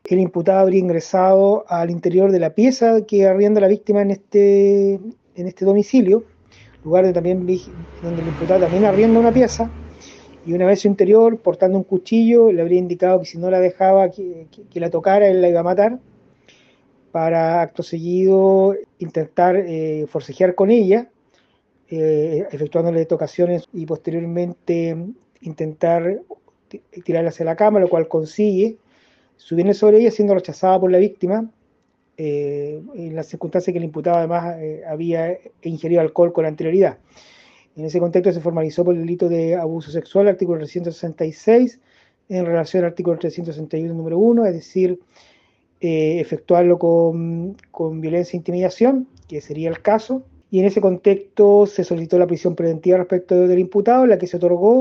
El imputado habría ingresado al interior de la pieza que arrienda la víctima en este domicilio, lugar donde el imputado también arrienda una pieza, y una vez en su interior, portando un cuchillo, le habría indicado que si no la dejaba que la tocara, él la iba a matar, para acto seguido intentar forcejear con ella, efectuándole tocaciones y posteriormente intentar tirarla hacia la cama, lo cual consigue, subiendo sobre ella, siendo rechazada por la víctima, en las circunstancias que el imputado además había ingerido alcohol con anterioridad. En ese contexto se formalizó por el delito de abuso sexual, artículo 366, en relación al artículo 361, número 1, es decir, efectuarlo con violencia e intimidación, que sería el caso, y en ese contexto se solicitó la prisión preventiva respecto del imputado, la que se otorgó